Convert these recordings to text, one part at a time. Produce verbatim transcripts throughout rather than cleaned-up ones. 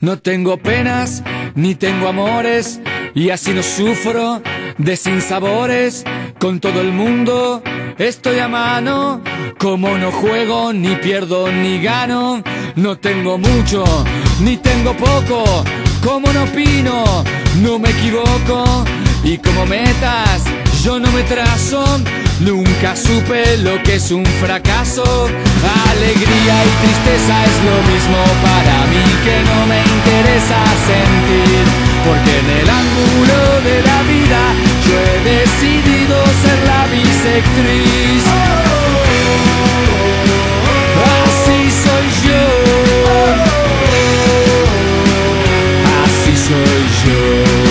No tengo penas, ni tengo amores, y así no sufro de sinsabores. Con todo el mundo estoy a mano, como no juego, ni pierdo, ni gano. No tengo mucho, ni tengo poco, como no opino, no me equivoco. Y como metas yo no me trazo, nunca supe lo que es un fracaso. Alegría y tristeza es lo mismo para mí, que no me interesa sentir, porque en el ángulo de la vida yo he decidido ser la bisectriz. Así soy yo, así soy yo.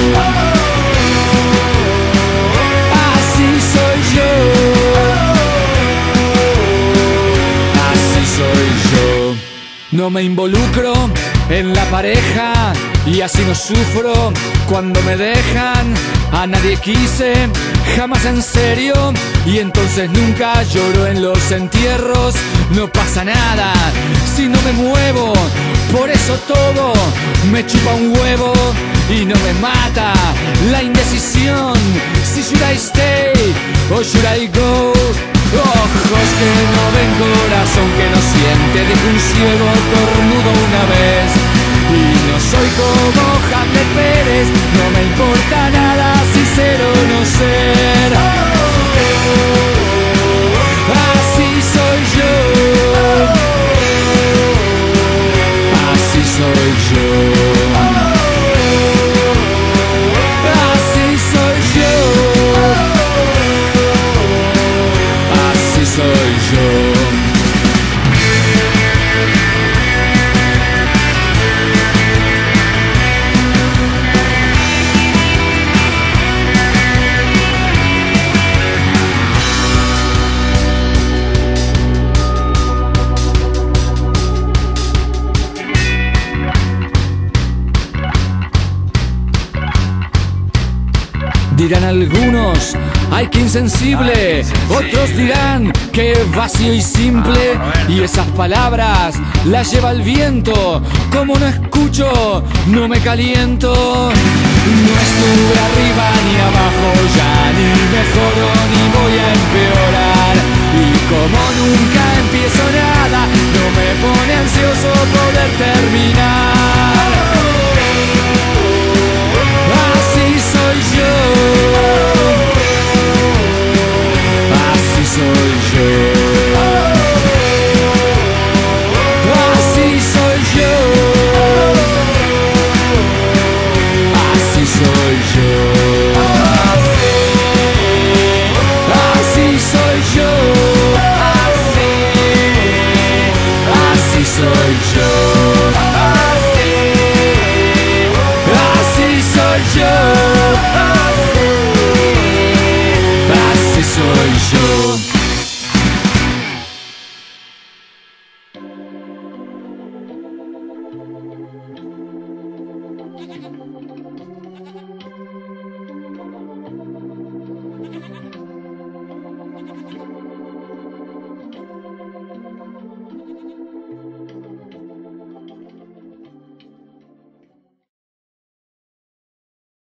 No me involucro en la pareja y así no sufro cuando me dejan. A nadie quise, jamás en serio, y entonces nunca lloro en los entierros. No pasa nada si no me muevo, por eso todo me chupa un huevo y no me mata la indecisión. Si should I stay or should I go? Ojos que no ven, corazón que no siente, dijo un ciego cornudo una vez. Y no soy como Hamlet Pérez, no me importa nada si ser o no ser. Así soy yo, así soy yo. Soy yo. Dirán algunos, ay qué insensible, otros dirán que vacío y simple, y esas palabras las lleva el viento. Como no escucho, no me caliento. No estuve arriba ni abajo, ya ni mejoro ni voy a empeorar. Y como nunca empiezo nada, no me pone ansioso poder terminar. Así soy yo, así soy yo, así soy yo, así soy yo, así soy yo, así soy yo, así soy yo, así soy yo.